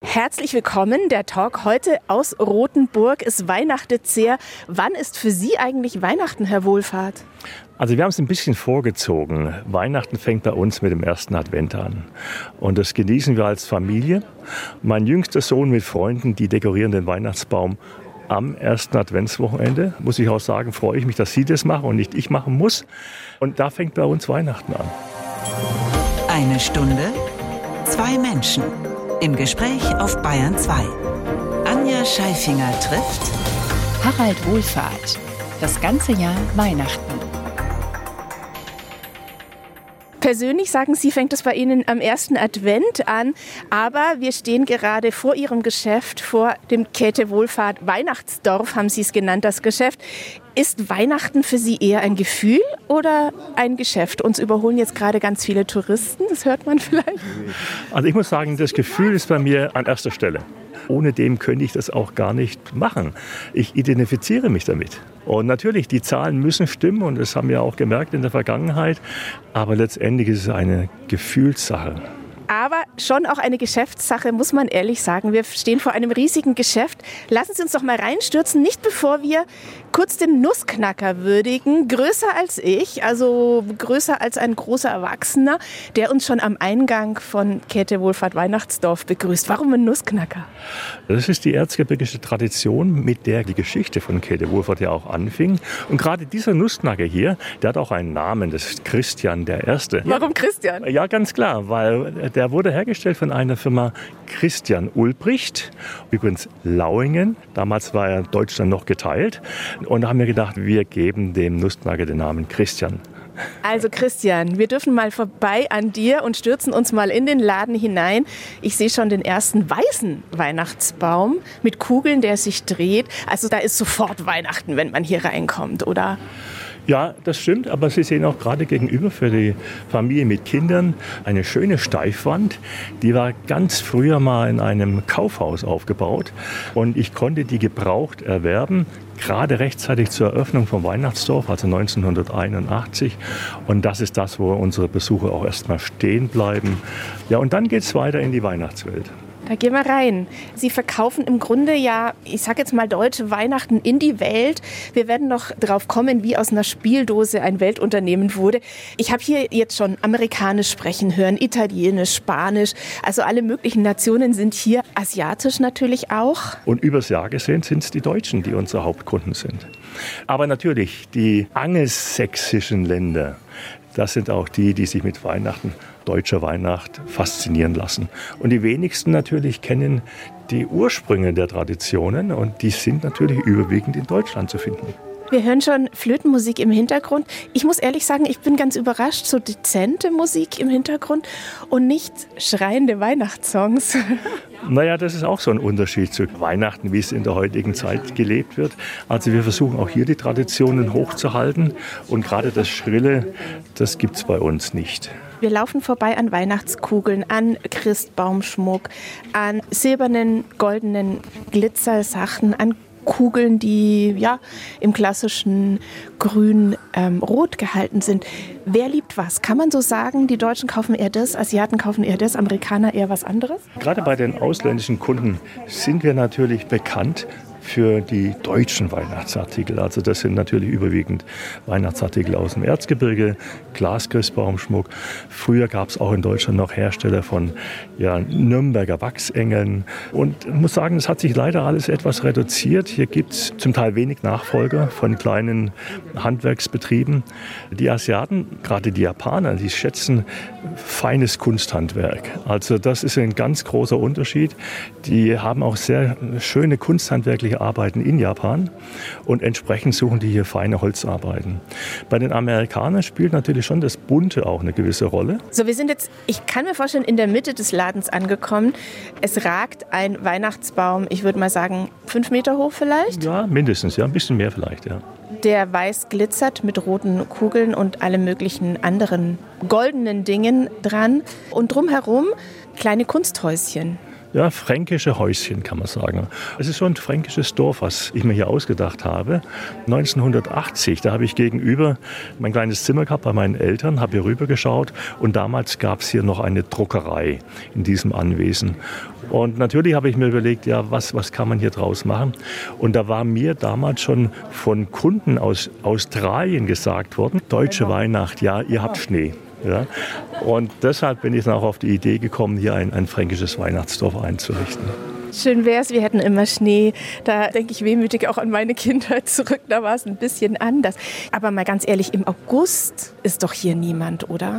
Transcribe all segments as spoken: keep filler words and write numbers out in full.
Herzlich willkommen, der Talk heute aus Rothenburg. Es weihnachtet sehr. Wann ist für Sie eigentlich Weihnachten, Herr Wohlfahrt? Also wir haben es ein bisschen vorgezogen. Weihnachten fängt bei uns mit dem ersten Advent an. Und das genießen wir als Familie. Mein jüngster Sohn mit Freunden, die dekorieren den Weihnachtsbaum am ersten Adventswochenende. Muss ich auch sagen, freue ich mich, dass Sie das machen und nicht ich machen muss. Und da fängt bei uns Weihnachten an. Eine Stunde, zwei Menschen. Im Gespräch auf Bayern zwei. Anja Scheifinger trifft Harald Wohlfahrt. Das ganze Jahr Weihnachten. Persönlich, sagen Sie, fängt es bei Ihnen am ersten Advent an. Aber wir stehen gerade vor Ihrem Geschäft, vor dem Käthe Wohlfahrt Weihnachtsdorf, haben Sie es genannt, das Geschäft. Ist Weihnachten für Sie eher ein Gefühl oder ein Geschäft? Uns überholen jetzt gerade ganz viele Touristen, das hört man vielleicht. Also ich muss sagen, das Gefühl ist bei mir an erster Stelle. Ohne dem könnte ich das auch gar nicht machen. Ich identifiziere mich damit. Und natürlich, die Zahlen müssen stimmen und das haben wir auch gemerkt in der Vergangenheit. Aber letztendlich ist es eine Gefühlssache. Aber schon auch eine Geschäftssache, muss man ehrlich sagen. Wir stehen vor einem riesigen Geschäft. Lassen Sie uns doch mal reinstürzen, nicht bevor wir kurz den Nussknacker würdigen. Größer als ich, also größer als ein großer Erwachsener, der uns schon am Eingang von Käthe Wohlfahrt Weihnachtsdorf begrüßt. Warum ein Nussknacker? Das ist die erzgebirgische Tradition, mit der die Geschichte von Käthe Wohlfahrt ja auch anfing. Und gerade dieser Nussknacker hier, der hat auch einen Namen, das ist Christian der Erste. Warum Christian? Ja, ganz klar, weil der wurde hergestellt von einer Firma Christian Ulbricht, übrigens Lauingen. Damals war ja Deutschland noch geteilt. Und da haben wir gedacht, wir geben dem Nussknacker den Namen Christian. Also Christian, wir dürfen mal vorbei an dir und stürzen uns mal in den Laden hinein. Ich sehe schon den ersten weißen Weihnachtsbaum mit Kugeln, der sich dreht. Also da ist sofort Weihnachten, wenn man hier reinkommt, oder? Ja, das stimmt, aber Sie sehen auch gerade gegenüber für die Familie mit Kindern eine schöne Steifwand. Die war ganz früher mal in einem Kaufhaus aufgebaut und ich konnte die gebraucht erwerben, gerade rechtzeitig zur Eröffnung vom Weihnachtsdorf, also neunzehnhunderteinundachtzig. Und das ist das, wo unsere Besucher auch erstmal stehen bleiben. Ja, und dann geht es weiter in die Weihnachtswelt. Da gehen wir rein. Sie verkaufen im Grunde ja, ich sage jetzt mal, deutsche Weihnachten in die Welt. Wir werden noch drauf kommen, wie aus einer Spieldose ein Weltunternehmen wurde. Ich habe hier jetzt schon Amerikanisch sprechen hören, Italienisch, Spanisch. Also alle möglichen Nationen sind hier, asiatisch natürlich auch. Und übers Jahr gesehen sind es die Deutschen, die unsere Hauptkunden sind. Aber natürlich, die angelsächsischen Länder, das sind auch die, die sich mit Weihnachten, deutscher Weihnacht, faszinieren lassen. Und die wenigsten natürlich kennen die Ursprünge der Traditionen und die sind natürlich überwiegend in Deutschland zu finden. Wir hören schon Flötenmusik im Hintergrund. Ich muss ehrlich sagen, ich bin ganz überrascht, so dezente Musik im Hintergrund und nicht schreiende Weihnachtssongs. Naja, das ist auch so ein Unterschied zu Weihnachten, wie es in der heutigen Zeit gelebt wird. Also wir versuchen auch hier die Traditionen hochzuhalten und gerade das Schrille, das gibt es bei uns nicht. Wir laufen vorbei an Weihnachtskugeln, an Christbaumschmuck, an silbernen, goldenen Glitzersachen, an Kugeln, die ja im klassischen Grün ähm, rot gehalten sind. Wer liebt was? Kann man so sagen, die Deutschen kaufen eher das, Asiaten kaufen eher das, Amerikaner eher was anderes? Gerade bei den ausländischen Kunden sind wir natürlich bekannt für die deutschen Weihnachtsartikel. Also das sind natürlich überwiegend Weihnachtsartikel aus dem Erzgebirge, Glaschristbaumschmuck. Früher gab es auch in Deutschland noch Hersteller von ja, Nürnberger Wachsengeln. Und ich muss sagen, es hat sich leider alles etwas reduziert. Hier gibt es zum Teil wenig Nachfolger von kleinen Handwerksbetrieben. Die Asiaten, gerade die Japaner, die schätzen feines Kunsthandwerk. Also das ist ein ganz großer Unterschied. Die haben auch sehr schöne kunsthandwerkliche Arbeiten in Japan und entsprechend suchen die hier feine Holzarbeiten. Bei den Amerikanern spielt natürlich schon das Bunte auch eine gewisse Rolle. So, wir sind jetzt, ich kann mir vorstellen, in der Mitte des Ladens angekommen. Es ragt ein Weihnachtsbaum, ich würde mal sagen, fünf Meter hoch vielleicht? Ja, mindestens, ja, ein bisschen mehr vielleicht, ja. Der weiß glitzert mit roten Kugeln und alle möglichen anderen goldenen Dingen dran. Und drumherum kleine Kunsthäuschen. ja, fränkische Häuschen, kann man sagen. Es ist so ein fränkisches Dorf, was ich mir hier ausgedacht habe. neunzehnhundertachtzig, da habe ich gegenüber mein kleines Zimmer gehabt bei meinen Eltern, habe hier rübergeschaut und damals gab es hier noch eine Druckerei in diesem Anwesen. Und natürlich habe ich mir überlegt, ja, was, was kann man hier draus machen? Und da war mir damals schon von Kunden aus Australien gesagt worden, deutsche Weihnacht, ja, ihr habt Schnee. Ja? Und deshalb bin ich dann auch auf die Idee gekommen, hier ein, ein fränkisches Weihnachtsdorf einzurichten. Schön wär's, wir hätten immer Schnee. Da denke ich wehmütig auch an meine Kindheit zurück. Da war es ein bisschen anders. Aber mal ganz ehrlich, im August ist doch hier niemand, oder?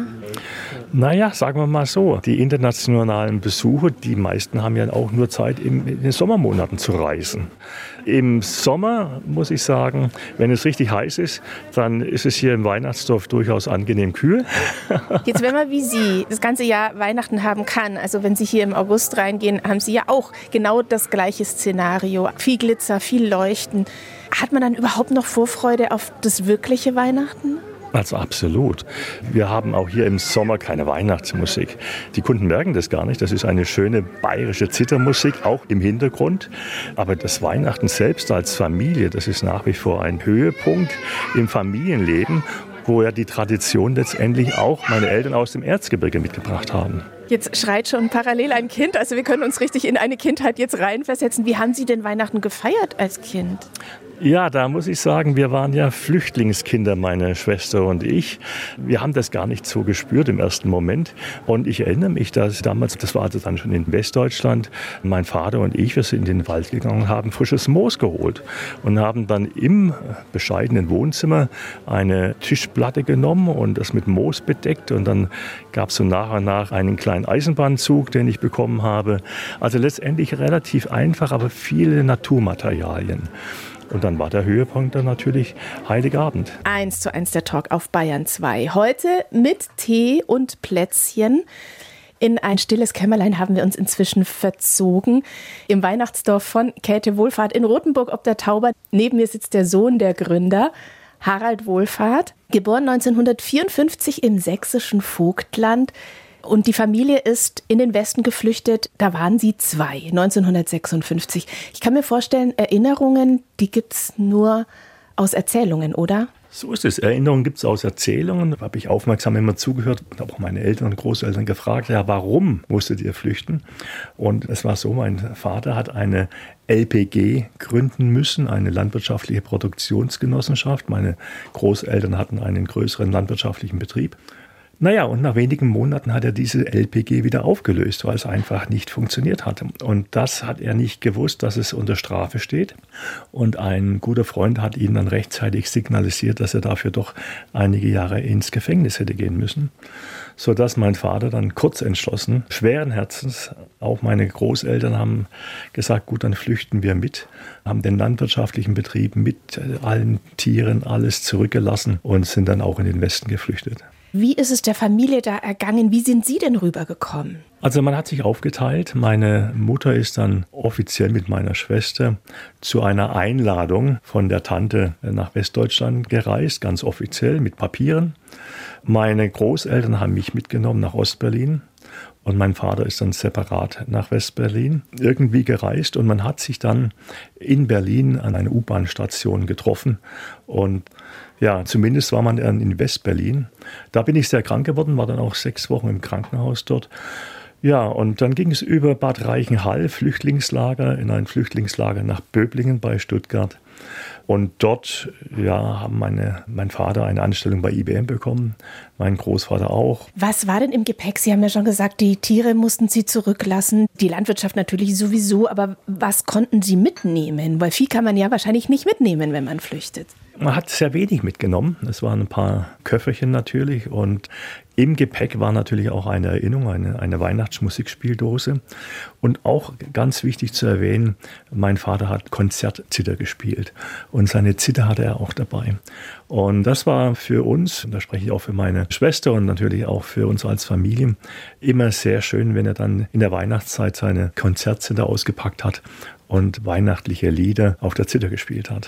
Naja, sagen wir mal so. Die internationalen Besucher, die meisten haben ja auch nur Zeit, in den Sommermonaten zu reisen. Im Sommer, muss ich sagen, wenn es richtig heiß ist, dann ist es hier im Weihnachtsdorf durchaus angenehm kühl. Jetzt, wenn man wie Sie das ganze Jahr Weihnachten haben kann, also wenn Sie hier im August reingehen, haben Sie ja auch genau das gleiche Szenario. Viel Glitzer, viel Leuchten. Hat man dann überhaupt noch Vorfreude auf das wirkliche Weihnachten? Also absolut. Wir haben auch hier im Sommer keine Weihnachtsmusik. Die Kunden merken das gar nicht. Das ist eine schöne bayerische Zithermusik, auch im Hintergrund. Aber das Weihnachten selbst als Familie, das ist nach wie vor ein Höhepunkt im Familienleben, wo ja die Tradition letztendlich auch meine Eltern aus dem Erzgebirge mitgebracht haben. Jetzt schreit schon parallel ein Kind. Also wir können uns richtig in eine Kindheit jetzt reinversetzen. Wie haben Sie denn Weihnachten gefeiert als Kind? Ja, da muss ich sagen, wir waren ja Flüchtlingskinder, meine Schwester und ich. Wir haben das gar nicht so gespürt im ersten Moment. Und ich erinnere mich, dass damals, das war also dann schon in Westdeutschland, mein Vater und ich, wir sind in den Wald gegangen und haben frisches Moos geholt. Und haben dann im bescheidenen Wohnzimmer eine Tischplatte genommen und das mit Moos bedeckt. Und dann gab es so nach und nach einen kleinen Eisenbahnzug, den ich bekommen habe. Also letztendlich relativ einfach, aber viele Naturmaterialien. Und dann war der Höhepunkt dann natürlich Heiligabend. Eins zu eins der Talk auf Bayern zwei. Heute mit Tee und Plätzchen. In ein stilles Kämmerlein haben wir uns inzwischen verzogen. Im Weihnachtsdorf von Käthe Wohlfahrt in Rothenburg ob der Tauber. Neben mir sitzt der Sohn der Gründer, Harald Wohlfahrt. Geboren neunzehnhundertvierundfünfzig im sächsischen Vogtland. Und die Familie ist in den Westen geflüchtet, da waren sie zwei, neunzehnhundertsechsundfünfzig. Ich kann mir vorstellen, Erinnerungen, die gibt's nur aus Erzählungen, oder? So ist es. Erinnerungen gibt es aus Erzählungen. Da habe ich aufmerksam immer zugehört und habe auch meine Eltern und Großeltern gefragt, ja, warum musstet ihr flüchten? Und es war so, mein Vater hat eine L P G gründen müssen, eine landwirtschaftliche Produktionsgenossenschaft. Meine Großeltern hatten einen größeren landwirtschaftlichen Betrieb. Naja, und nach wenigen Monaten hat er diese L P G wieder aufgelöst, weil es einfach nicht funktioniert hatte. Und das hat er nicht gewusst, dass es unter Strafe steht. Und ein guter Freund hat ihn dann rechtzeitig signalisiert, dass er dafür doch einige Jahre ins Gefängnis hätte gehen müssen. Sodass mein Vater dann kurz entschlossen, schweren Herzens, auch meine Großeltern haben gesagt, gut, dann flüchten wir mit, haben den landwirtschaftlichen Betrieb mit allen Tieren, alles zurückgelassen und sind dann auch in den Westen geflüchtet. Wie ist es der Familie da ergangen? Wie sind Sie denn rübergekommen? Also man hat sich aufgeteilt. Meine Mutter ist dann offiziell mit meiner Schwester zu einer Einladung von der Tante nach Westdeutschland gereist, ganz offiziell mit Papieren. Meine Großeltern haben mich mitgenommen nach Ostberlin. Und mein Vater ist dann separat nach Westberlin irgendwie gereist. Und man hat sich dann in Berlin an einer U-Bahn-Station getroffen. Und ja, zumindest war man dann in Westberlin. Da bin ich sehr krank geworden, war dann auch sechs Wochen im Krankenhaus dort. Ja, und dann ging es über Bad Reichenhall, Flüchtlingslager, in ein Flüchtlingslager nach Böblingen bei Stuttgart. Und dort ja, haben meine, mein Vater eine Anstellung bei I B M bekommen, mein Großvater auch. Was war denn im Gepäck? Sie haben ja schon gesagt, die Tiere mussten Sie zurücklassen, die Landwirtschaft natürlich sowieso, aber was konnten Sie mitnehmen? Weil viel kann man ja wahrscheinlich nicht mitnehmen, wenn man flüchtet. Man hat sehr wenig mitgenommen. Es waren ein paar Köfferchen natürlich und im Gepäck war natürlich auch eine Erinnerung, eine, eine Weihnachtsmusikspieldose. Und auch ganz wichtig zu erwähnen, mein Vater hat Konzertzither gespielt und seine Zither hatte er auch dabei. Und das war für uns, und da spreche ich auch für meine Schwester und natürlich auch für uns als Familie, immer sehr schön, wenn er dann in der Weihnachtszeit seine Konzertzither ausgepackt hat und weihnachtliche Lieder auf der Zither gespielt hat.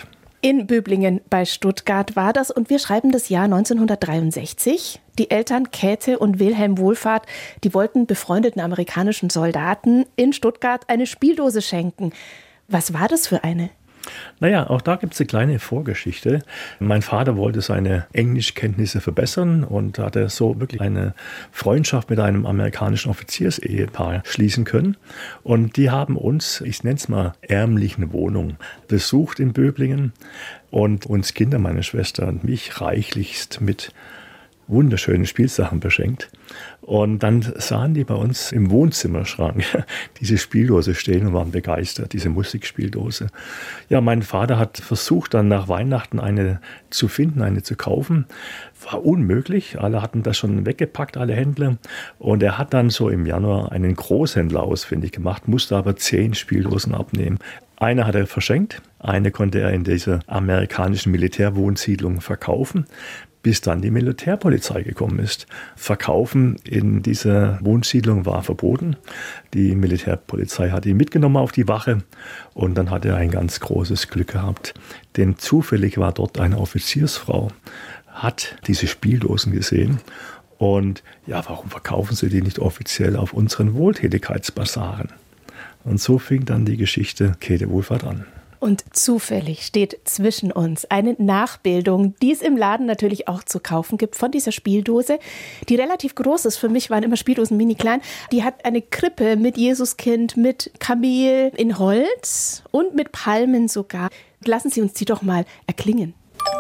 In Böblingen bei Stuttgart war das und wir schreiben das Jahr neunzehnhundertdreiundsechzig. Die Eltern Käthe und Wilhelm Wohlfahrt, die wollten befreundeten amerikanischen Soldaten in Stuttgart eine Spieldose schenken. Was war das für eine? Naja, auch da gibt es eine kleine Vorgeschichte. Mein Vater wollte seine Englischkenntnisse verbessern und hatte so wirklich eine Freundschaft mit einem amerikanischen Offiziersehepaar schließen können. Und die haben uns, ich nenne es mal, ärmlichen Wohnung besucht in Böblingen und uns Kinder, meine Schwester und mich, reichlichst mit wunderschöne Spielsachen beschenkt. Und dann sahen die bei uns im Wohnzimmerschrank diese Spieldose stehen und waren begeistert, diese Musikspieldose. Ja, mein Vater hat versucht, dann nach Weihnachten eine zu finden, eine zu kaufen. War unmöglich. Alle hatten das schon weggepackt, alle Händler. Und er hat dann so im Januar einen Großhändler ausfindig gemacht, musste aber zehn Spieldosen abnehmen. Eine hat er verschenkt, eine konnte er in dieser amerikanischen Militärwohnsiedlung verkaufen, bis dann die Militärpolizei gekommen ist. Verkaufen in dieser Wohnsiedlung war verboten. Die Militärpolizei hat ihn mitgenommen auf die Wache und dann hat er ein ganz großes Glück gehabt. Denn zufällig war dort eine Offiziersfrau, hat diese Spieldosen gesehen und ja, warum verkaufen sie die nicht offiziell auf unseren Wohltätigkeitsbasaren? Und so fing dann die Geschichte Käthe Wohlfahrt an. Und zufällig steht zwischen uns eine Nachbildung, die es im Laden natürlich auch zu kaufen gibt, von dieser Spieldose, die relativ groß ist. Für mich waren immer Spieldosen mini klein. Die hat eine Krippe mit Jesuskind, mit Kamel in Holz und mit Palmen sogar. Lassen Sie uns die doch mal erklingen.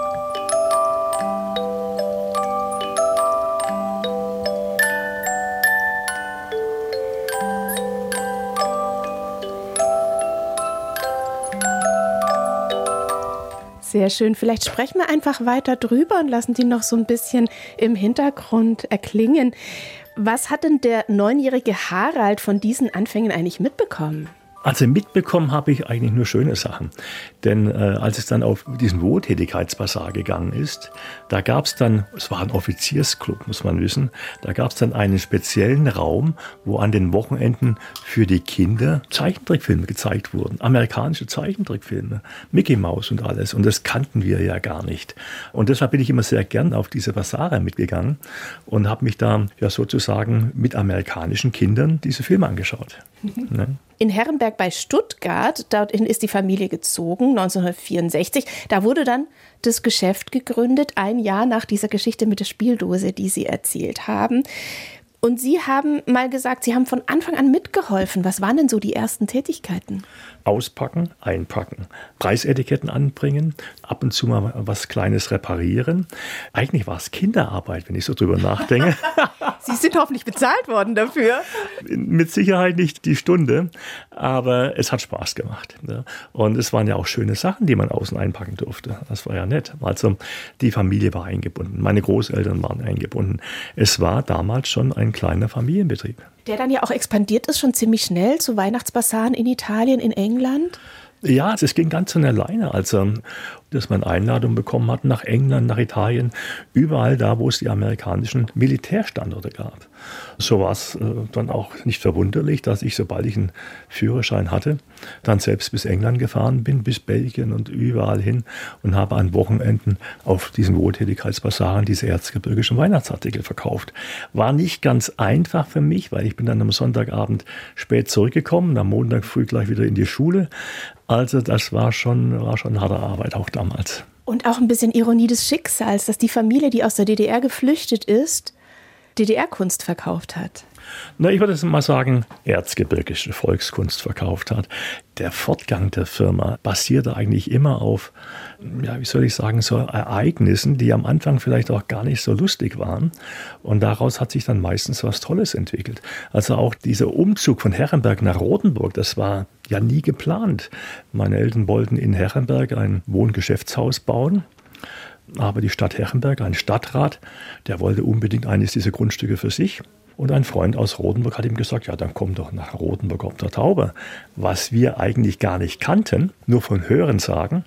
Sehr schön. Vielleicht sprechen wir einfach weiter drüber und lassen die noch so ein bisschen im Hintergrund erklingen. Was hat denn der neunjährige Harald von diesen Anfängen eigentlich mitbekommen? Also mitbekommen habe ich eigentlich nur schöne Sachen. Denn äh, als es dann auf diesen Wohltätigkeitsbasar gegangen ist, da gab es dann, es war ein Offiziersclub, muss man wissen, da gab es dann einen speziellen Raum, wo an den Wochenenden für die Kinder Zeichentrickfilme gezeigt wurden. Amerikanische Zeichentrickfilme, Mickey Mouse und alles. Und das kannten wir ja gar nicht. Und deshalb bin ich immer sehr gern auf diese Basare mitgegangen und habe mich da ja sozusagen mit amerikanischen Kindern diese Filme angeschaut. Ne? In Herrenberg bei Stuttgart, dorthin ist die Familie gezogen, neunzehnhundertvierundsechzig. Da wurde dann das Geschäft gegründet, ein Jahr nach dieser Geschichte mit der Spieldose, die Sie erzählt haben. Und Sie haben mal gesagt, Sie haben von Anfang an mitgeholfen. Was waren denn so die ersten Tätigkeiten? Auspacken, einpacken, Preisetiketten anbringen, ab und zu mal was Kleines reparieren. Eigentlich war es Kinderarbeit, wenn ich so drüber nachdenke. Sie sind hoffentlich bezahlt worden dafür. Mit Sicherheit nicht die Stunde, aber es hat Spaß gemacht. Und es waren ja auch schöne Sachen, die man außen einpacken durfte. Das war ja nett. Also die Familie war eingebunden, meine Großeltern waren eingebunden. Es war damals schon ein kleiner Familienbetrieb. Der dann ja auch expandiert ist, schon ziemlich schnell zu Weihnachtsbasaren in Italien, in England. Ja, es ging ganz von alleine, also dass man Einladungen bekommen hat nach England, nach Italien, überall da, wo es die amerikanischen Militärstandorte gab. So war es äh, dann auch nicht verwunderlich, dass ich, sobald ich einen Führerschein hatte, dann selbst bis England gefahren bin, bis Belgien und überall hin und habe an Wochenenden auf diesen Wohltätigkeitsbasaren diese erzgebirgischen Weihnachtsartikel verkauft. War nicht ganz einfach für mich, weil ich bin dann am Sonntagabend spät zurückgekommen, am Montag früh gleich wieder in die Schule. Also das war schon, war schon harte Arbeit auch damals. Und auch ein bisschen Ironie des Schicksals, dass die Familie, die aus der D D R geflüchtet ist, D D R-Kunst verkauft hat. Na, ich würde jetzt mal sagen, erzgebirgische Volkskunst verkauft hat. Der Fortgang der Firma basierte eigentlich immer auf, ja, wie soll ich sagen, so Ereignissen, die am Anfang vielleicht auch gar nicht so lustig waren. Und daraus hat sich dann meistens was Tolles entwickelt. Also auch dieser Umzug von Herrenberg nach Rotenburg, das war ja nie geplant. Meine Eltern wollten in Herrenberg ein Wohngeschäftshaus bauen. Aber die Stadt Herrenberg, ein Stadtrat, der wollte unbedingt eines dieser Grundstücke für sich. Und ein Freund aus Rotenburg hat ihm gesagt, ja, dann komm doch nach Rotenburg ob der Taube. Was wir eigentlich gar nicht kannten, nur von Hörensagen.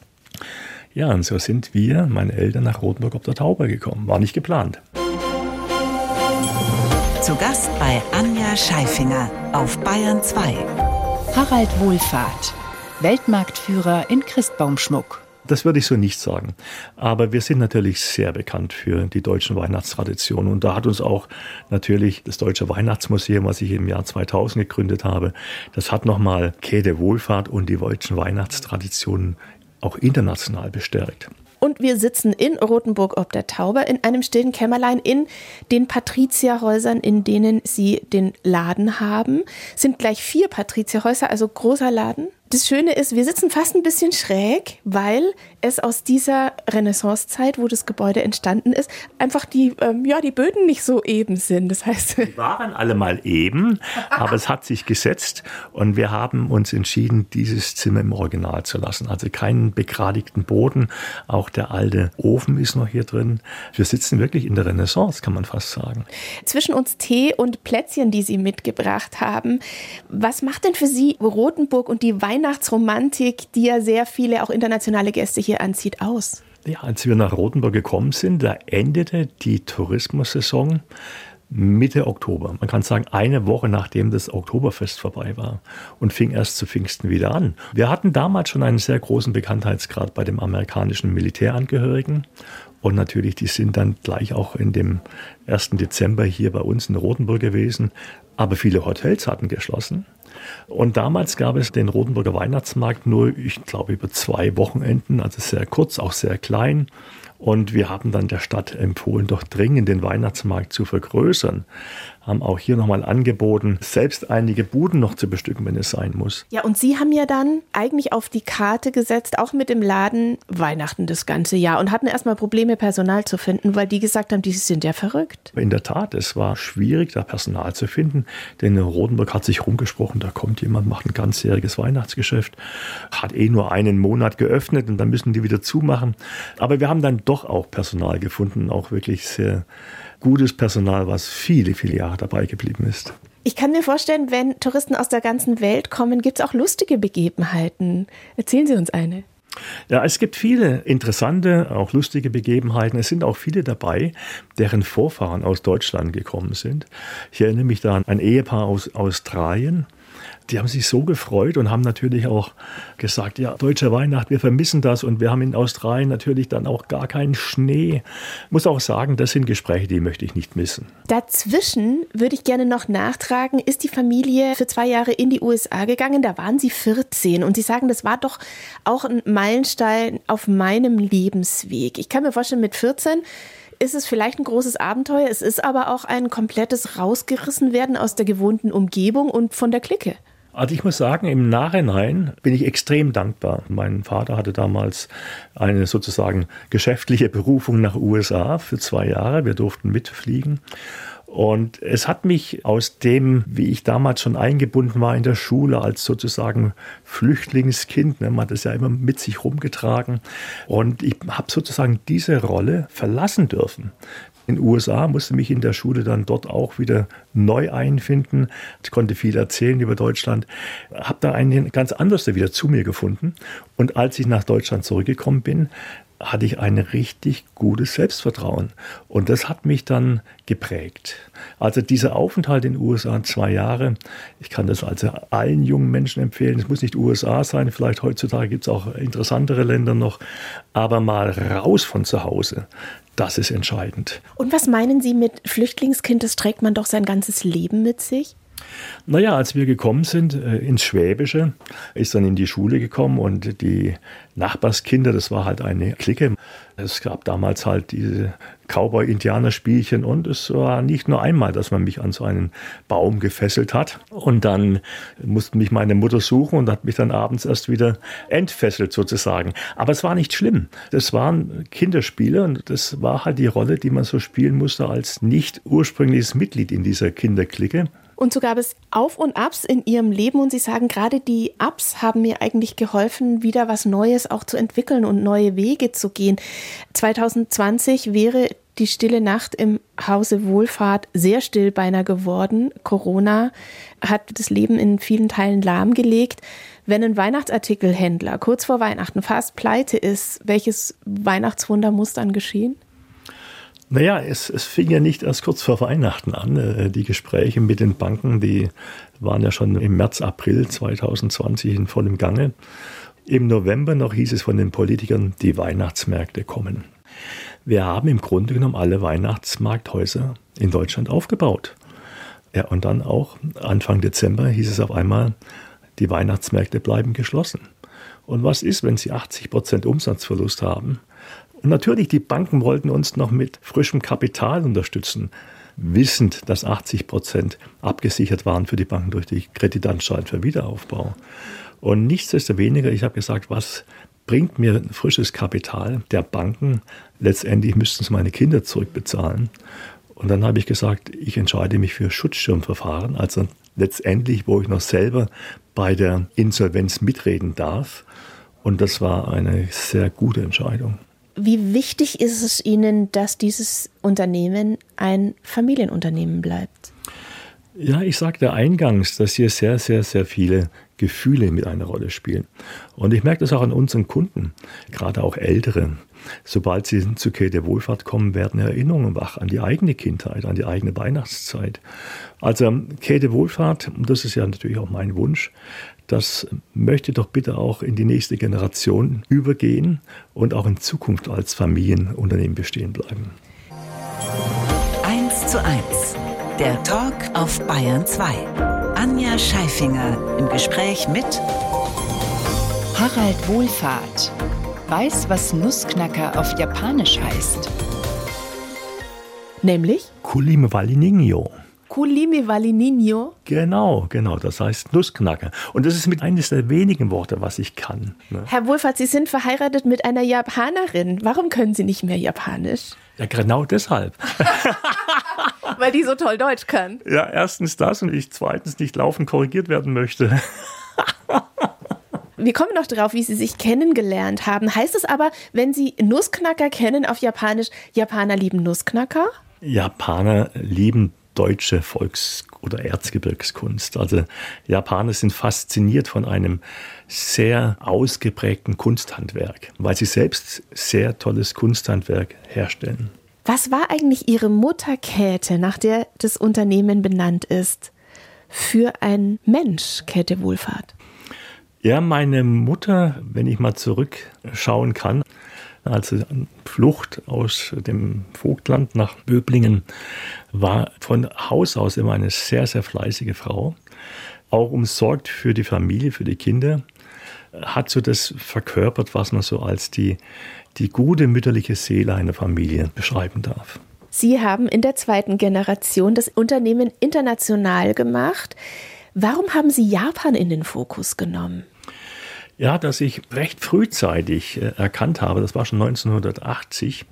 Ja, und so sind wir, meine Eltern, nach Rotenburg ob der Taube gekommen. War nicht geplant. Zu Gast bei Anja Scheifinger auf Bayern zwei. Harald Wohlfahrt, Weltmarktführer in Christbaumschmuck. Das würde ich so nicht sagen. Aber wir sind natürlich sehr bekannt für die deutschen Weihnachtstraditionen. Und da hat uns auch natürlich das Deutsche Weihnachtsmuseum, was ich im Jahr zweitausend gegründet habe, das hat nochmal Käthe Wohlfahrt und die deutschen Weihnachtstraditionen auch international bestärkt. Und wir sitzen in Rothenburg ob der Tauber in einem stillen Kämmerlein in den Patrizierhäusern, in denen Sie den Laden haben. Sind gleich vier Patrizierhäuser, also großer Laden. Das Schöne ist, wir sitzen fast ein bisschen schräg, weil es aus dieser Renaissancezeit, wo das Gebäude entstanden ist, einfach die, ähm, ja, die Böden nicht so eben sind. Das heißt, die waren alle mal eben, aber es hat sich gesetzt und wir haben uns entschieden, dieses Zimmer im Original zu lassen. Also keinen begradigten Boden, auch der alte Ofen ist noch hier drin. Wir sitzen wirklich in der Renaissance, kann man fast sagen. Zwischen uns Tee und Plätzchen, die Sie mitgebracht haben. Was macht denn für Sie Rothenburg und die Weihnachtsromantik, die ja sehr viele auch internationale Gäste hier anzieht, aus? Ja, als wir nach Rothenburg gekommen sind, da endete die Tourismussaison Mitte Oktober. Man kann sagen, eine Woche nachdem das Oktoberfest vorbei war und fing erst zu Pfingsten wieder an. Wir hatten damals schon einen sehr großen Bekanntheitsgrad bei dem amerikanischen Militärangehörigen. Und natürlich, die sind dann gleich auch in dem ersten Dezember hier bei uns in Rothenburg gewesen. Aber viele Hotels hatten geschlossen. Und damals gab es den Rothenburger Weihnachtsmarkt nur, ich glaube, über zwei Wochenenden, also sehr kurz, auch sehr klein. Und wir haben dann der Stadt empfohlen, doch dringend den Weihnachtsmarkt zu vergrößern. Haben auch hier nochmal angeboten, selbst einige Buden noch zu bestücken, wenn es sein muss. Ja, und Sie haben ja dann eigentlich auf die Karte gesetzt, auch mit dem Laden Weihnachten das ganze Jahr und hatten erstmal Probleme, Personal zu finden, weil die gesagt haben, die sind ja verrückt. In der Tat, es war schwierig, da Personal zu finden, denn in Rothenburg hat sich rumgesprochen, da kommt jemand, macht ein ganzjähriges Weihnachtsgeschäft, hat eh nur einen Monat geöffnet und dann müssen die wieder zumachen. Aber wir haben dann doch auch Personal gefunden, auch wirklich sehr gutes Personal, was viele, viele Jahre dabei geblieben ist. Ich kann mir vorstellen, wenn Touristen aus der ganzen Welt kommen, gibt es auch lustige Begebenheiten. Erzählen Sie uns eine. Ja, es gibt viele interessante, auch lustige Begebenheiten. Es sind auch viele dabei, deren Vorfahren aus Deutschland gekommen sind. Ich erinnere mich da an ein Ehepaar aus Australien. Die haben sich so gefreut und haben natürlich auch gesagt, ja, deutsche Weihnacht, wir vermissen das und wir haben in Australien natürlich dann auch gar keinen Schnee. Ich muss auch sagen, das sind Gespräche, die möchte ich nicht missen. Dazwischen würde ich gerne noch nachtragen, ist die Familie für zwei Jahre in die U S A gegangen, da waren Sie vierzehn und Sie sagen, das war doch auch ein Meilenstein auf meinem Lebensweg. Ich kann mir vorstellen, mit vierzehn ist es vielleicht ein großes Abenteuer, es ist aber auch ein komplettes Rausgerissenwerden aus der gewohnten Umgebung und von der Clique. Also ich muss sagen, im Nachhinein bin ich extrem dankbar. Mein Vater hatte damals eine sozusagen geschäftliche Berufung nach U S A für zwei Jahre. Wir durften mitfliegen. Und es hat mich aus dem, wie ich damals schon eingebunden war in der Schule, als sozusagen Flüchtlingskind, ne, man hat das ja immer mit sich rumgetragen. Und ich habe sozusagen diese Rolle verlassen dürfen. In den U S A musste mich in der Schule dann dort auch wieder neu einfinden. Ich konnte viel erzählen über Deutschland, habe da einen ganz anderes wieder zu mir gefunden. Und als ich nach Deutschland zurückgekommen bin, hatte ich ein richtig gutes Selbstvertrauen. Und das hat mich dann geprägt. Also dieser Aufenthalt in den U S A zwei Jahre, ich kann das also allen jungen Menschen empfehlen. Es muss nicht U S A sein, vielleicht heutzutage gibt es auch interessantere Länder noch. Aber mal raus von zu Hause, das ist entscheidend. Und was meinen Sie mit Flüchtlingskind? Das trägt man doch sein ganzes Leben mit sich? Naja, als wir gekommen sind äh, ins Schwäbische, ist dann in die Schule gekommen und die Nachbarskinder, das war halt eine Clique. Es gab damals halt diese Cowboy-Indianer-Spielchen und es war nicht nur einmal, dass man mich an so einen Baum gefesselt hat. Und dann musste mich meine Mutter suchen und hat mich dann abends erst wieder entfesselt sozusagen. Aber es war nicht schlimm. Das waren Kinderspiele und das war halt die Rolle, die man so spielen musste als nicht ursprüngliches Mitglied in dieser Kinderclique. Und so gab es Auf und Abs in Ihrem Leben und Sie sagen, gerade die Ups haben mir eigentlich geholfen, wieder was Neues auch zu entwickeln und neue Wege zu gehen. zwanzig zwanzig wäre die stille Nacht im Hause Wohlfahrt sehr still beinahe geworden. Corona hat das Leben in vielen Teilen lahmgelegt. Wenn ein Weihnachtsartikelhändler kurz vor Weihnachten fast pleite ist, welches Weihnachtswunder muss dann geschehen? Naja, es, es fing ja nicht erst kurz vor Weihnachten an. Die Gespräche mit den Banken, die waren ja schon im März, April zwanzig zwanzig in vollem Gange. Im November noch hieß es von den Politikern, die Weihnachtsmärkte kommen. Wir haben im Grunde genommen alle Weihnachtsmarkthäuser in Deutschland aufgebaut. Ja, und dann auch Anfang Dezember hieß es auf einmal, die Weihnachtsmärkte bleiben geschlossen. Und was ist, wenn Sie achtzig Prozent Umsatzverlust haben? Und natürlich, die Banken wollten uns noch mit frischem Kapital unterstützen, wissend, dass achtzig Prozent abgesichert waren für die Banken durch die Kreditanstalt für Wiederaufbau. Und nichtsdestoweniger, ich habe gesagt, was bringt mir frisches Kapital der Banken? Letztendlich müssten es meine Kinder zurückbezahlen. Und dann habe ich gesagt, ich entscheide mich für Schutzschirmverfahren, also letztendlich, wo ich noch selber bei der Insolvenz mitreden darf. Und das war eine sehr gute Entscheidung. Wie wichtig ist es Ihnen, dass dieses Unternehmen ein Familienunternehmen bleibt? Ja, ich sagte eingangs, dass hier sehr, sehr, sehr viele Gefühle mit einer Rolle spielen. Und ich merke das auch an unseren Kunden, gerade auch Ältere. Sobald sie zu Käthe Wohlfahrt kommen, werden Erinnerungen wach an die eigene Kindheit, an die eigene Weihnachtszeit. Also Käthe Wohlfahrt, und das ist ja natürlich auch mein Wunsch, das möchte doch bitte auch in die nächste Generation übergehen und auch in Zukunft als Familienunternehmen bestehen bleiben. eins zu eins. Der Talk auf Bayern zwei. Anja Scheifinger im Gespräch mit Harald Wohlfahrt. Weiß, was Nussknacker auf Japanisch heißt. Nämlich? Kulimevalininho. Kulimevalininho? Genau, genau, das heißt Nussknacker. Und das ist mit eines der wenigen Worte, was ich kann. Ne? Herr Wohlfahrt, Sie sind verheiratet mit einer Japanerin. Warum können Sie nicht mehr Japanisch? Ja, genau deshalb. Weil die so toll Deutsch kann. Ja, erstens das und ich zweitens nicht laufend korrigiert werden möchte. Wir kommen noch drauf, wie Sie sich kennengelernt haben. Heißt es aber, wenn Sie Nussknacker kennen auf Japanisch, Japaner lieben Nussknacker? Japaner lieben deutsche Volks- oder Erzgebirgskunst. Also Japaner sind fasziniert von einem sehr ausgeprägten Kunsthandwerk, weil sie selbst sehr tolles Kunsthandwerk herstellen. Was war eigentlich Ihre Mutter Käthe, nach der das Unternehmen benannt ist, für ein Mensch, Käthe Wohlfahrt? Ja, meine Mutter, wenn ich mal zurückschauen kann, also Flucht aus dem Vogtland nach Böblingen, war von Haus aus immer eine sehr, sehr fleißige Frau. Auch umsorgt für die Familie, für die Kinder, hat so das verkörpert, was man so als die, die gute mütterliche Seele einer Familie beschreiben darf. Sie haben in der zweiten Generation das Unternehmen international gemacht. Warum haben Sie Japan in den Fokus genommen? Ja, dass ich recht frühzeitig erkannt habe, das war schon neunzehnhundertachtzig,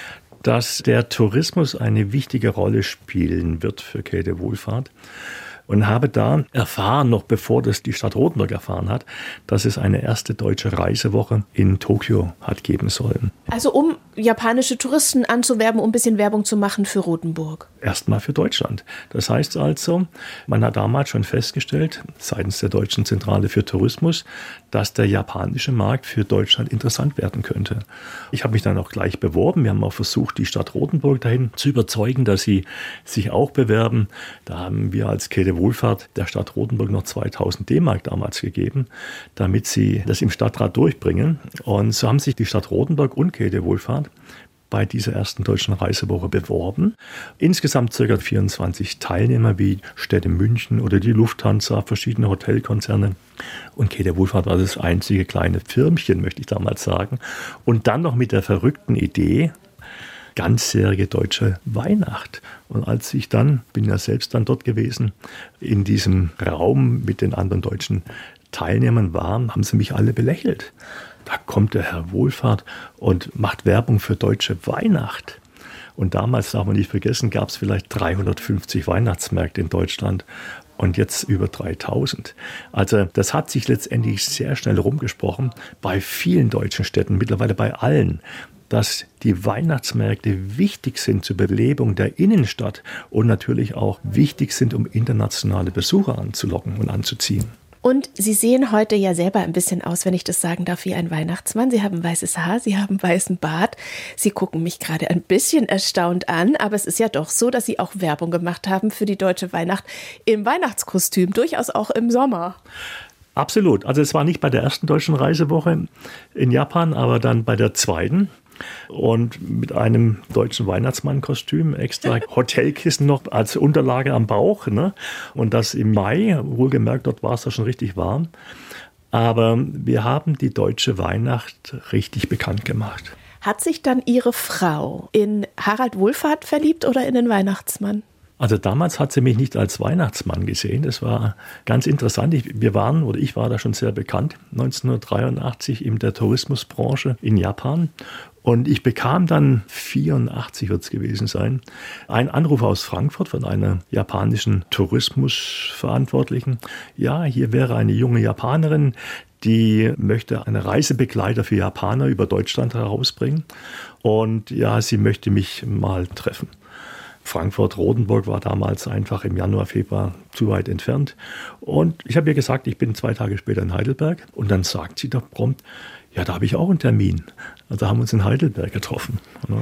dass der Tourismus eine wichtige Rolle spielen wird für Käthe Wohlfahrt. Und habe da erfahren, noch bevor das die Stadt Rothenburg erfahren hat, dass es eine erste deutsche Reisewoche in Tokio hat geben sollen. Also um japanische Touristen anzuwerben, um ein bisschen Werbung zu machen für Rothenburg? Erstmal für Deutschland. Das heißt also, man hat damals schon festgestellt, seitens der Deutschen Zentrale für Tourismus, dass der japanische Markt für Deutschland interessant werden könnte. Ich habe mich dann auch gleich beworben. Wir haben auch versucht, die Stadt Rothenburg dahin zu überzeugen, dass sie sich auch bewerben. Da haben wir als Käthe Wohlfahrt der Stadt Rothenburg noch zweitausend D-Mark damals gegeben, damit sie das im Stadtrat durchbringen. Und so haben sich die Stadt Rothenburg und Käthe Wohlfahrt bei dieser ersten deutschen Reisewoche beworben. Insgesamt ca. vierundzwanzig Teilnehmer wie Städte München oder die Lufthansa, verschiedene Hotelkonzerne. Und Käthe Wohlfahrt war das einzige kleine Firmchen, möchte ich damals sagen. Und dann noch mit der verrückten Idee, ganzjährige deutsche Weihnacht. Und als ich dann, bin ja selbst dann dort gewesen, in diesem Raum mit den anderen deutschen Teilnehmern war, haben sie mich alle belächelt. Da kommt der Herr Wohlfahrt und macht Werbung für deutsche Weihnacht. Und damals, darf man nicht vergessen, gab es vielleicht dreihundertfünfzig Weihnachtsmärkte in Deutschland und jetzt über dreitausend. Also das hat sich letztendlich sehr schnell rumgesprochen bei vielen deutschen Städten, mittlerweile bei allen, dass die Weihnachtsmärkte wichtig sind zur Belebung der Innenstadt und natürlich auch wichtig sind, um internationale Besucher anzulocken und anzuziehen. Und Sie sehen heute ja selber ein bisschen aus, wenn ich das sagen darf, wie ein Weihnachtsmann. Sie haben weißes Haar, Sie haben weißen Bart. Sie gucken mich gerade ein bisschen erstaunt an, aber es ist ja doch so, dass Sie auch Werbung gemacht haben für die deutsche Weihnacht im Weihnachtskostüm, durchaus auch im Sommer. Absolut. Also es war nicht bei der ersten deutschen Reisewoche in Japan, aber dann bei der zweiten. Und mit einem deutschen Weihnachtsmannkostüm, extra Hotelkissen noch als Unterlage am Bauch. Ne? Und das im Mai, wohlgemerkt, dort war es ja schon richtig warm. Aber wir haben die deutsche Weihnacht richtig bekannt gemacht. Hat sich dann Ihre Frau in Harald Wohlfahrt verliebt oder in den Weihnachtsmann? Also damals hat sie mich nicht als Weihnachtsmann gesehen. Das war ganz interessant. Ich, wir waren, oder ich war da schon sehr bekannt, neunzehnhundertdreiundachtzig in der Tourismusbranche in Japan. Und ich bekam dann, vierundachtzig wird es gewesen sein, einen Anruf aus Frankfurt von einer japanischen Tourismusverantwortlichen. Ja, hier wäre eine junge Japanerin, die möchte eine Reisebegleiter für Japaner über Deutschland herausbringen. Und ja, sie möchte mich mal treffen. Frankfurt-Rotenburg war damals einfach im Januar, Februar zu weit entfernt. Und ich habe ihr gesagt, ich bin zwei Tage später in Heidelberg. Und dann sagt sie doch prompt, ja, da habe ich auch einen Termin. Also haben wir uns in Heidelberg getroffen.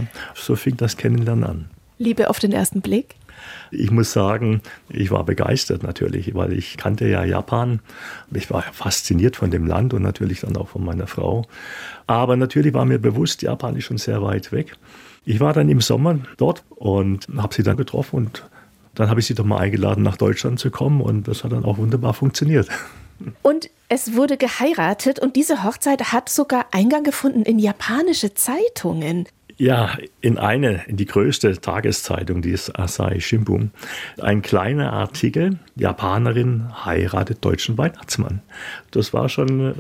So fing das Kennenlernen an. Liebe auf den ersten Blick? Ich muss sagen, ich war begeistert natürlich, weil ich kannte ja Japan. Ich war fasziniert von dem Land und natürlich dann auch von meiner Frau. Aber natürlich war mir bewusst, Japan ist schon sehr weit weg. Ich war dann im Sommer dort und habe sie dann getroffen und dann habe ich sie doch mal eingeladen, nach Deutschland zu kommen und das hat dann auch wunderbar funktioniert. Und es wurde geheiratet und diese Hochzeit hat sogar Eingang gefunden in japanische Zeitungen. Ja, in eine, in die größte Tageszeitung, die ist Asahi Shimbun. Ein kleiner Artikel, Japanerin heiratet deutschen Weihnachtsmann. Das war schon,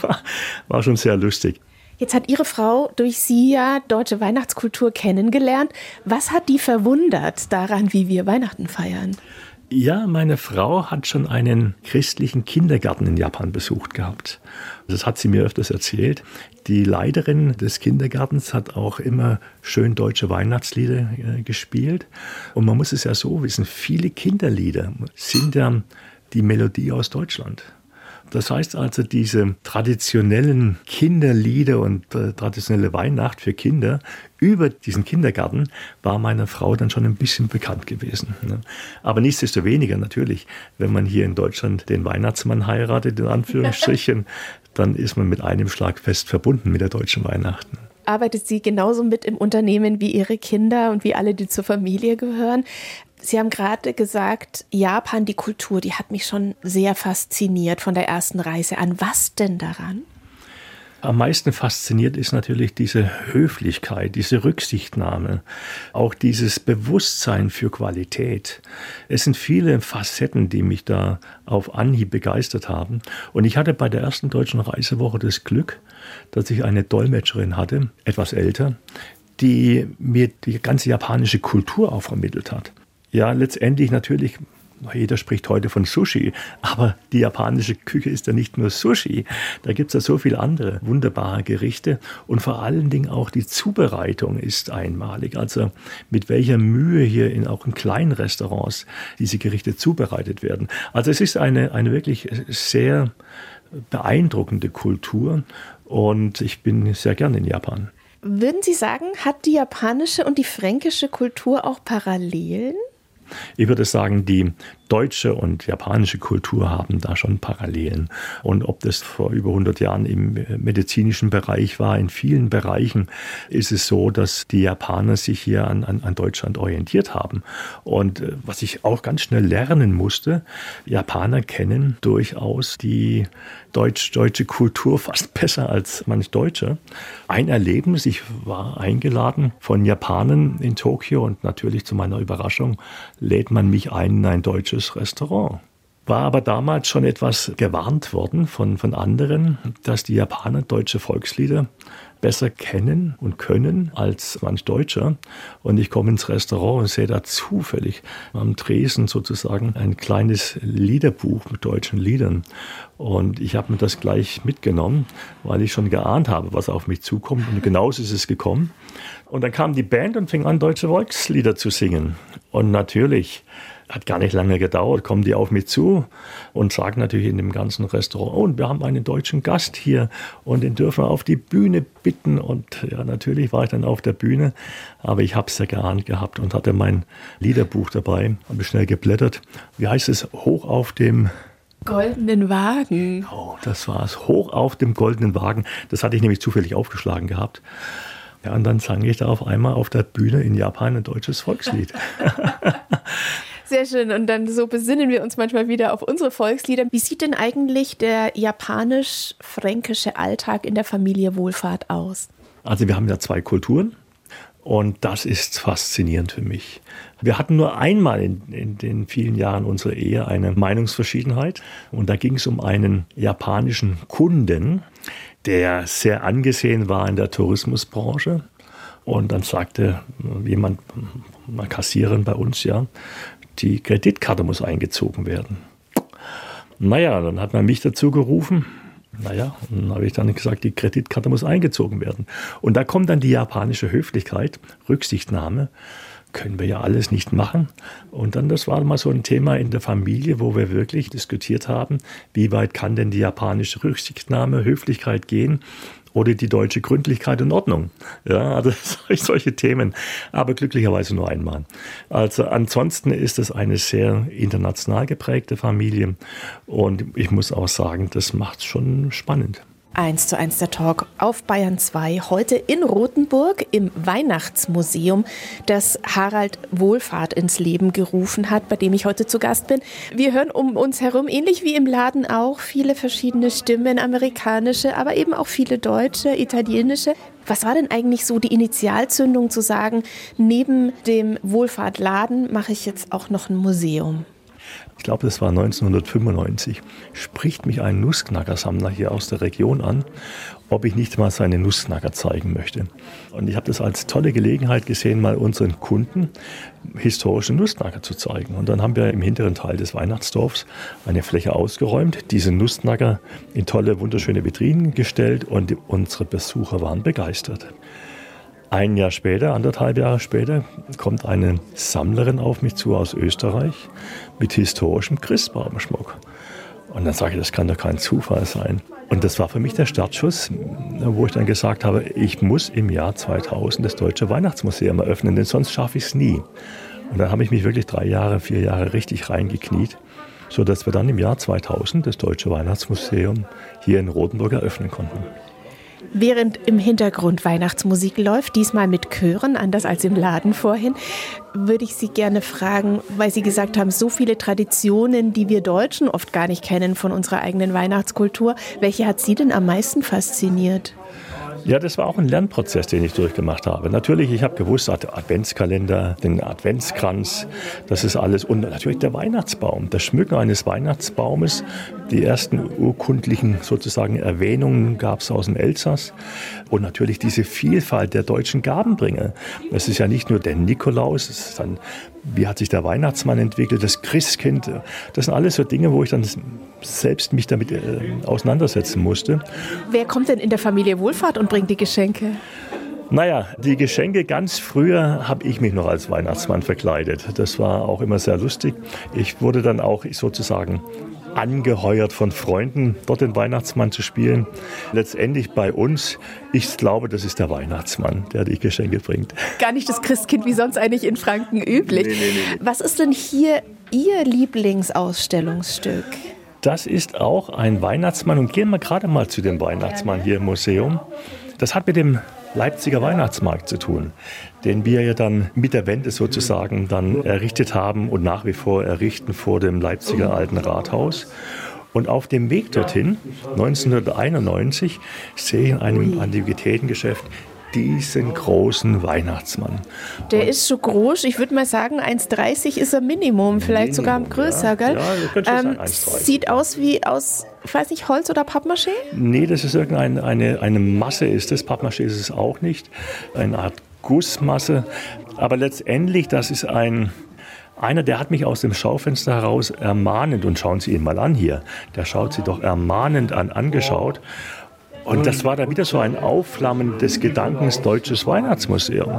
war schon sehr lustig. Jetzt hat Ihre Frau durch Sie ja deutsche Weihnachtskultur kennengelernt. Was hat die verwundert daran, wie wir Weihnachten feiern? Ja, meine Frau hat schon einen christlichen Kindergarten in Japan besucht gehabt. Das hat sie mir öfters erzählt. Die Leiterin des Kindergartens hat auch immer schön deutsche Weihnachtslieder äh, gespielt. Und man muss es ja so wissen, viele Kinderlieder sind ja die Melodie aus Deutschland. Das heißt also, diese traditionellen Kinderlieder und äh, traditionelle Weihnacht für Kinder über diesen Kindergarten war meiner Frau dann schon ein bisschen bekannt gewesen. Ne? Aber nichtsdestoweniger natürlich, wenn man hier in Deutschland den Weihnachtsmann heiratet, in Anführungsstrichen, dann ist man mit einem Schlag fest verbunden mit der deutschen Weihnachten. Arbeitet sie genauso mit im Unternehmen wie ihre Kinder und wie alle, die zur Familie gehören? Sie haben gerade gesagt, Japan, die Kultur, die hat mich schon sehr fasziniert von der ersten Reise an. Was denn daran? Am meisten fasziniert ist natürlich diese Höflichkeit, diese Rücksichtnahme, auch dieses Bewusstsein für Qualität. Es sind viele Facetten, die mich da auf Anhieb begeistert haben. Und ich hatte bei der ersten deutschen Reisewoche das Glück, dass ich eine Dolmetscherin hatte, etwas älter, die mir die ganze japanische Kultur auch vermittelt hat. Ja, letztendlich natürlich, jeder spricht heute von Sushi, aber die japanische Küche ist ja nicht nur Sushi. Da gibt es ja so viele andere wunderbare Gerichte und vor allen Dingen auch die Zubereitung ist einmalig. Also mit welcher Mühe hier in, auch in kleinen Restaurants diese Gerichte zubereitet werden. Also es ist eine, eine wirklich sehr beeindruckende Kultur und ich bin sehr gern in Japan. Würden Sie sagen, hat die japanische und die fränkische Kultur auch Parallelen? Ich würde sagen, die deutsche und japanische Kultur haben da schon Parallelen. Und ob das vor über hundert Jahren im medizinischen Bereich war, in vielen Bereichen ist es so, dass die Japaner sich hier an, an, an Deutschland orientiert haben. Und was ich auch ganz schnell lernen musste, Japaner kennen durchaus die deutsch-deutsche Kultur fast besser als manch Deutscher. Ein Erlebnis, ich war eingeladen von Japanern in Tokio und natürlich zu meiner Überraschung lädt man mich ein in ein deutsches Restaurant. War aber damals schon etwas gewarnt worden von, von anderen, dass die Japaner deutsche Volkslieder besser kennen und können als manch Deutscher. Und ich komme ins Restaurant und sehe da zufällig am Tresen sozusagen ein kleines Liederbuch mit deutschen Liedern. Und ich habe mir das gleich mitgenommen, weil ich schon geahnt habe, was auf mich zukommt. Und genauso ist es gekommen. Und dann kam die Band und fing an, deutsche Volkslieder zu singen. Und natürlich, hat gar nicht lange gedauert, kommen die auf mich zu und sagen natürlich in dem ganzen Restaurant, oh, und wir haben einen deutschen Gast hier und den dürfen wir auf die Bühne bitten. Und ja, natürlich war ich dann auf der Bühne, aber ich habe es ja geahnt gehabt und hatte mein Liederbuch dabei, habe schnell geblättert. Wie heißt es? Hoch auf dem goldenen Wagen. Oh, das war es. Hoch auf dem goldenen Wagen. Das hatte ich nämlich zufällig aufgeschlagen gehabt. Ja, und dann sang ich da auf einmal auf der Bühne in Japan ein deutsches Volkslied. Sehr schön. Und dann so besinnen wir uns manchmal wieder auf unsere Volkslieder. Wie sieht denn eigentlich der japanisch-fränkische Alltag in der Familie Wohlfahrt aus? Also wir haben ja zwei Kulturen und das ist faszinierend für mich. Wir hatten nur einmal in, in den vielen Jahren unserer Ehe eine Meinungsverschiedenheit. Und da ging es um einen japanischen Kunden, der sehr angesehen war in der Tourismusbranche. Und dann sagte jemand, eine Kassiererin bei uns, ja, die Kreditkarte muss eingezogen werden. Naja, dann hat man mich dazu gerufen. Naja, und dann habe ich dann gesagt, die Kreditkarte muss eingezogen werden. Und da kommt dann die japanische Höflichkeit, Rücksichtnahme. Können wir ja alles nicht machen. Und dann, das war mal so ein Thema in der Familie, wo wir wirklich diskutiert haben, wie weit kann denn die japanische Rücksichtnahme, Höflichkeit gehen oder die deutsche Gründlichkeit und Ordnung. Ja, also solche Themen, aber glücklicherweise nur einmal. Also ansonsten ist es eine sehr international geprägte Familie und ich muss auch sagen, das macht es schon spannend. Eins zu eins der Talk auf Bayern zwei, heute in Rothenburg im Weihnachtsmuseum, das Harald Wohlfahrt ins Leben gerufen hat, bei dem ich heute zu Gast bin. Wir hören um uns herum, ähnlich wie im Laden auch, viele verschiedene Stimmen, amerikanische, aber eben auch viele deutsche, italienische. Was war denn eigentlich so die Initialzündung zu sagen, neben dem Wohlfahrtladen mache ich jetzt auch noch ein Museum? Ich glaube, das war neunzehnhundertfünfundneunzig, spricht mich ein Nussknackersammler hier aus der Region an, ob ich nicht mal seine Nussknacker zeigen möchte. Und ich habe das als tolle Gelegenheit gesehen, mal unseren Kunden historische Nussknacker zu zeigen. Und dann haben wir im hinteren Teil des Weihnachtsdorfs eine Fläche ausgeräumt, diese Nussknacker in tolle, wunderschöne Vitrinen gestellt und die, unsere Besucher waren begeistert. Ein Jahr später, anderthalb Jahre später, kommt eine Sammlerin auf mich zu aus Österreich mit historischem Christbaumschmuck. Und dann sage ich, das kann doch kein Zufall sein. Und das war für mich der Startschuss, wo ich dann gesagt habe, ich muss im Jahr zweitausend das Deutsche Weihnachtsmuseum eröffnen, denn sonst schaffe ich es nie. Und dann habe ich mich wirklich drei Jahre, vier Jahre richtig reingekniet, sodass wir dann im Jahr zweitausend das Deutsche Weihnachtsmuseum hier in Rothenburg eröffnen konnten. Während im Hintergrund Weihnachtsmusik läuft, diesmal mit Chören, anders als im Laden vorhin, würde ich Sie gerne fragen, weil Sie gesagt haben, so viele Traditionen, die wir Deutschen oft gar nicht kennen von unserer eigenen Weihnachtskultur. Welche hat Sie denn am meisten fasziniert? Ja, das war auch ein Lernprozess, den ich durchgemacht habe. Natürlich, ich habe gewusst, Adventskalender, den Adventskranz, das ist alles. Und natürlich der Weihnachtsbaum, das Schmücken eines Weihnachtsbaumes. Die ersten urkundlichen sozusagen Erwähnungen gab es aus dem Elsass. Und natürlich diese Vielfalt der deutschen Gabenbringer. Das ist ja nicht nur der Nikolaus, es ist dann, wie hat sich der Weihnachtsmann entwickelt, das Christkind. Das sind alles so Dinge, wo ich dann selbst mich damit äh, auseinandersetzen musste. Wer kommt denn in der Familie Wohlfahrt und bringt die Geschenke? Naja, die Geschenke ganz früher habe ich mich noch als Weihnachtsmann verkleidet. Das war auch immer sehr lustig. Ich wurde dann auch sozusagen angeheuert von Freunden, dort den Weihnachtsmann zu spielen. Letztendlich bei uns, ich glaube, das ist der Weihnachtsmann, der die Geschenke bringt. Gar nicht das Christkind, wie sonst eigentlich in Franken üblich. Nee, nee, nee. Was ist denn hier Ihr Lieblingsausstellungsstück? Das ist auch ein Weihnachtsmann. Und gehen wir gerade mal zu dem Weihnachtsmann hier im Museum. Das hat mit dem Leipziger Weihnachtsmarkt zu tun, den wir ja dann mit der Wende sozusagen dann errichtet haben und nach wie vor errichten vor dem Leipziger Alten Rathaus. Und auf dem Weg dorthin, neunzehnhunderteinundneunzig, sehe ich in einem Antiquitätengeschäft diesen großen Weihnachtsmann. Der ist so groß, ich würde mal sagen, eins Komma dreißig ist ein Minimum, vielleicht Minimum, sogar größer, ja, gell? Ja, könnte ähm, sein, eins Komma dreißig. Sieht aus wie aus, ich weiß nicht, Holz oder Pappmaché? Nee, das ist irgendeine eine, eine Masse, ist das. Pappmaché ist es auch nicht. Eine Art Gussmasse. Aber letztendlich, das ist ein... Einer, der hat mich aus dem Schaufenster heraus ermahnend, und schauen Sie ihn mal an hier, der schaut Sie doch ermahnend an, angeschaut. Und das war da wieder so ein Aufflammen des Gedankens Deutsches Weihnachtsmuseum.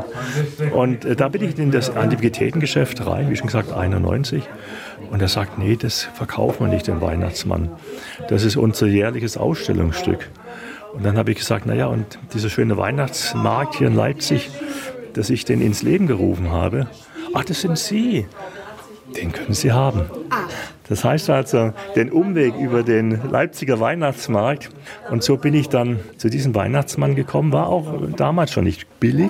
Und äh, da bin ich in das Antiquitätengeschäft rein, wie schon gesagt, einundneunzig. Und er sagt, nee, das verkaufen wir nicht, den Weihnachtsmann. Das ist unser jährliches Ausstellungsstück. Und dann habe ich gesagt, naja, und dieser schöne Weihnachtsmarkt hier in Leipzig, dass ich den ins Leben gerufen habe, ach, das sind Sie. Den können Sie haben. Ah, Das heißt also, den Umweg über den Leipziger Weihnachtsmarkt. Und so bin ich dann zu diesem Weihnachtsmann gekommen. War auch damals schon nicht billig.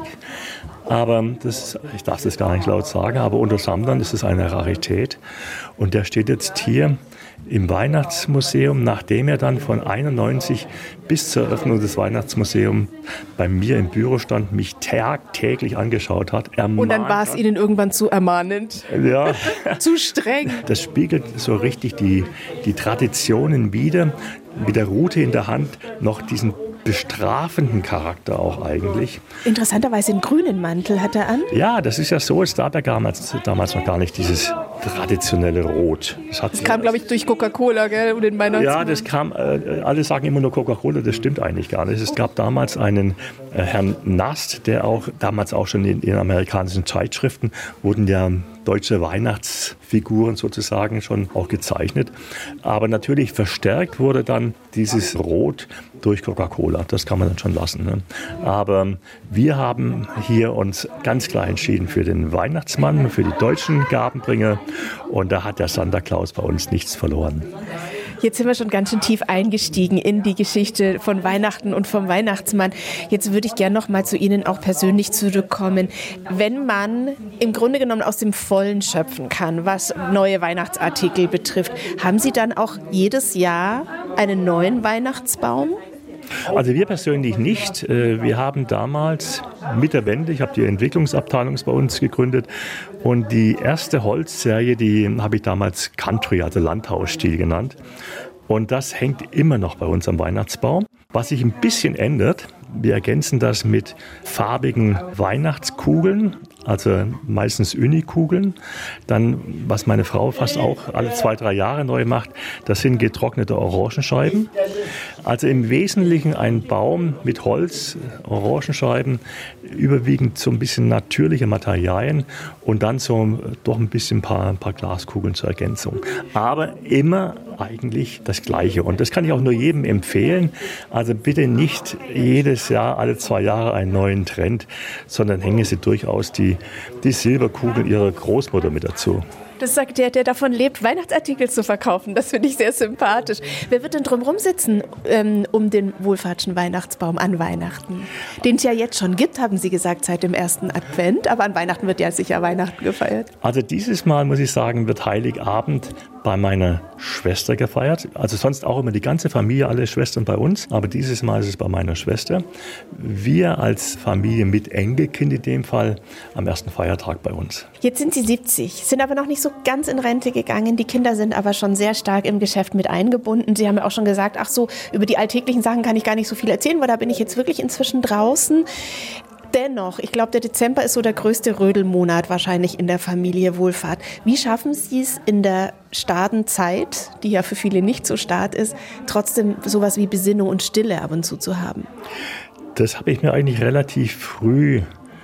Aber das, ich darf das gar nicht laut sagen, aber unter Sammlern ist es eine Rarität. Und der steht jetzt hier im Weihnachtsmuseum, nachdem er dann von einundneunzig bis zur Eröffnung des Weihnachtsmuseums bei mir im Büro stand, mich tagtäglich angeschaut hat. Und dann war es Ihnen irgendwann zu ermahnend. Ja. Zu streng. Das spiegelt so richtig die, die Traditionen wider, mit der Rute in der Hand noch diesen bestrafenden Charakter auch eigentlich. Interessanterweise einen grünen Mantel hat er an. Ja, das ist ja so, es gab ja damals, damals noch gar nicht dieses traditionelle Rot. Das, hat das kam, glaube ich, durch Coca-Cola, gell, und den Weihnachtsmann. Ja, das kam, äh, alle sagen immer nur Coca-Cola, das stimmt eigentlich gar nicht. Es gab damals einen äh, Herrn Nast, der auch damals auch schon in, in amerikanischen Zeitschriften wurden ja deutsche Weihnachtsfiguren sozusagen schon auch gezeichnet. Aber natürlich verstärkt wurde dann dieses Rot durch Coca-Cola. Das kann man dann schon lassen. Ne? Aber wir haben hier uns ganz klar entschieden für den Weihnachtsmann, für die deutschen Gabenbringer. Und da hat der Santa Claus bei uns nichts verloren. Jetzt sind wir schon ganz schön tief eingestiegen in die Geschichte von Weihnachten und vom Weihnachtsmann. Jetzt würde ich gerne noch mal zu Ihnen auch persönlich zurückkommen. Wenn man im Grunde genommen aus dem Vollen schöpfen kann, was neue Weihnachtsartikel betrifft, haben Sie dann auch jedes Jahr einen neuen Weihnachtsbaum? Also wir persönlich nicht. Wir haben damals mit der Wende, ich habe die Entwicklungsabteilung bei uns gegründet und die erste Holzserie, die habe ich damals Country, also Landhausstil genannt. Und das hängt immer noch bei uns am Weihnachtsbaum. Was sich ein bisschen ändert, wir ergänzen das mit farbigen Weihnachtskugeln, also meistens Uni-Kugeln. Dann, was meine Frau fast auch alle zwei, drei Jahre neu macht, das sind getrocknete Orangenscheiben. Also im Wesentlichen ein Baum mit Holz, Orangenscheiben, überwiegend so ein bisschen natürliche Materialien und dann so doch ein bisschen ein paar, ein paar Glaskugeln zur Ergänzung. Aber immer eigentlich das Gleiche. Und das kann ich auch nur jedem empfehlen. Also bitte nicht jedes Jahr, alle zwei Jahre einen neuen Trend, sondern hängen Sie durchaus die, die Silberkugel Ihrer Großmutter mit dazu. Das sagt der, der davon lebt, Weihnachtsartikel zu verkaufen. Das finde ich sehr sympathisch. Wer wird denn drumherum sitzen ähm, um den wohlfahrtschen Weihnachtsbaum an Weihnachten? Den es ja jetzt schon gibt, haben Sie gesagt, seit dem ersten Advent. Aber an Weihnachten wird ja sicher Weihnachten gefeiert. Also dieses Mal, muss ich sagen, wird Heiligabend bei meiner Schwester gefeiert. Also sonst auch immer die ganze Familie, alle Schwestern bei uns. Aber dieses Mal ist es bei meiner Schwester. Wir als Familie mit Enkelkind in dem Fall am ersten Feiertag bei uns. Jetzt sind Sie siebzig, sind aber noch nicht so ganz in Rente gegangen. Die Kinder sind aber schon sehr stark im Geschäft mit eingebunden. Sie haben ja auch schon gesagt, ach so, über die alltäglichen Sachen kann ich gar nicht so viel erzählen, weil da bin ich jetzt wirklich inzwischen draußen. Dennoch, ich glaube, der Dezember ist so der größte Rödelmonat wahrscheinlich in der Familie Wohlfahrt. Wie schaffen Sie es in der starren Zeit, die ja für viele nicht so stark ist, trotzdem sowas wie Besinnung und Stille ab und zu zu haben? Das habe ich mir eigentlich relativ früh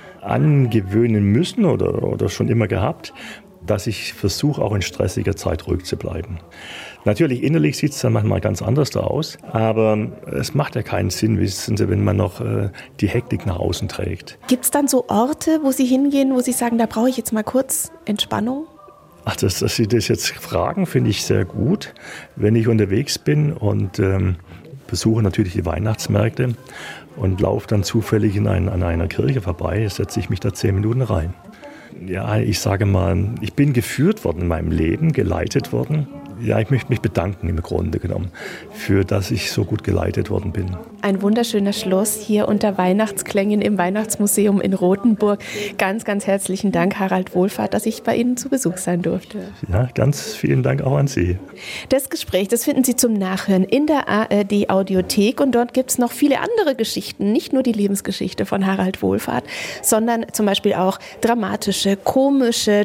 angewöhnen müssen oder, oder schon immer gehabt, dass ich versuche, auch in stressiger Zeit ruhig zu bleiben. Natürlich, innerlich sieht es dann manchmal ganz anders da aus, aber es macht ja keinen Sinn, wissen Sie, wenn man noch äh, die Hektik nach außen trägt. Gibt es dann so Orte, wo Sie hingehen, wo Sie sagen, da brauche ich jetzt mal kurz Entspannung? Ach, dass, dass Sie das jetzt fragen, finde ich sehr gut, wenn ich unterwegs bin und ähm, besuche natürlich die Weihnachtsmärkte und laufe dann zufällig in ein, an einer Kirche vorbei, setze ich mich da zehn Minuten rein. Ja, ich sage mal, ich bin geführt worden in meinem Leben, geleitet worden. Ja, ich möchte mich bedanken im Grunde genommen, für dass ich so gut geleitet worden bin. Ein wunderschöner Schluss hier unter Weihnachtsklängen im Weihnachtsmuseum in Rothenburg. Ganz, ganz herzlichen Dank, Harald Wohlfahrt, dass ich bei Ihnen zu Besuch sein durfte. Ja, ganz vielen Dank auch an Sie. Das Gespräch, das finden Sie zum Nachhören in der A R D-Audiothek und dort gibt es noch viele andere Geschichten, nicht nur die Lebensgeschichte von Harald Wohlfahrt, sondern zum Beispiel auch dramatische, komische,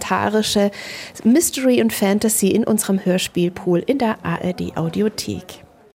dokumentarische Mystery und Fantasy in unserem Hörspielpool in der A R D-Audiothek.